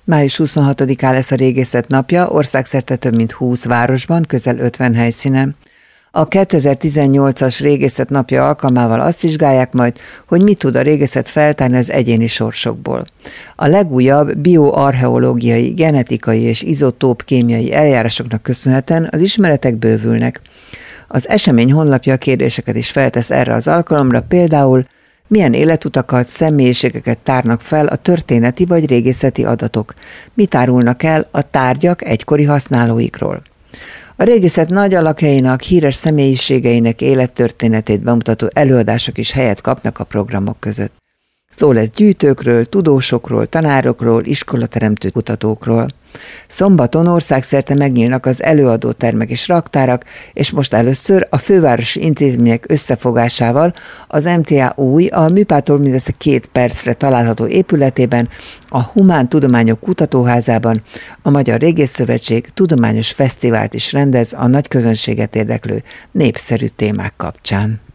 Május 26-án lesz a Régészet napja, országszerte több mint 20 városban, közel 50 helyszínen. A 2018-as Régészet napja alkalmával azt vizsgálják majd, hogy mit tud a régészet feltárni az egyéni sorsokból. A legújabb bioarcheológiai, genetikai és izotóp kémiai eljárásoknak köszönhetően az ismeretek bővülnek. Az esemény honlapja kérdéseket is feltesz erre az alkalomra, például milyen életutakat, személyiségeket tárnak fel a történeti vagy régészeti adatok, mit árulnak el a tárgyak egykori használóikról. A régészet nagy alakjainak, híres személyiségeinek élettörténetét bemutató előadások is helyet kapnak a programok között. Szó lesz gyűjtőkről, tudósokról, tanárokról, iskolateremtő kutatókról. Szombaton országszerte megnyílnak az előadótermek és raktárak, és most először a fővárosi intézmények összefogásával az MTA új, a műpától mindössze 2 percre található épületében, a Humán Tudományok Kutatóházában a Magyar Régészszövetség tudományos fesztivált is rendez a nagy közönséget érdeklő népszerű témák kapcsán.